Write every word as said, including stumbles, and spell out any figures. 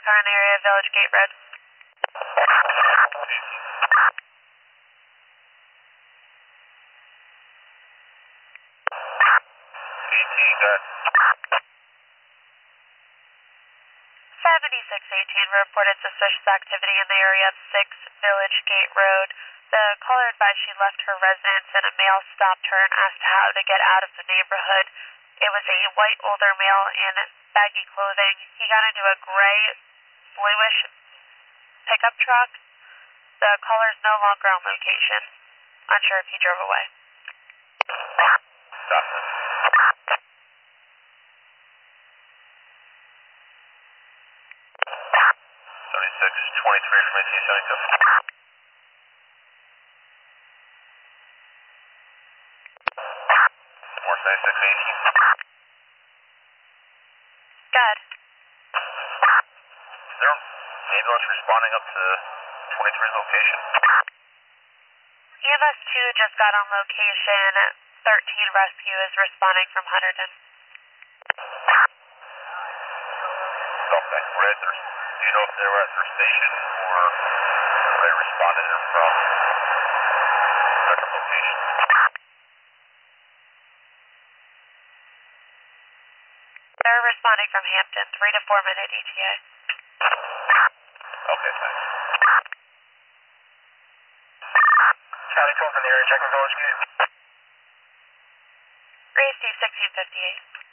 car in the area of Village Gate Road. seventy-six eighteen reported suspicious activity in the area of six Village Gate Road. The caller advised she left her residence and a male stopped her and asked how to get out of the neighborhood. It was a white older male in baggy clothing. He got into a gray, bluish pickup truck. The caller is no longer on location. Unsure if he drove away. Stop. seventy-six twenty-three from eighteen seventy-two. More seventy-six eighteen. Good. Is there an ambulance responding up to twenty-three's location? E M S two just got on location. thirteen rescue is responding from Hunterdon. Okay, we're at their, do you know if they were at their station or they responded from different locations? They're responding from Hampton, three to four minute E T A. Okay, thanks. Charlie twelve in the area, checking Village Gate. Race D sixteen fifty-eight.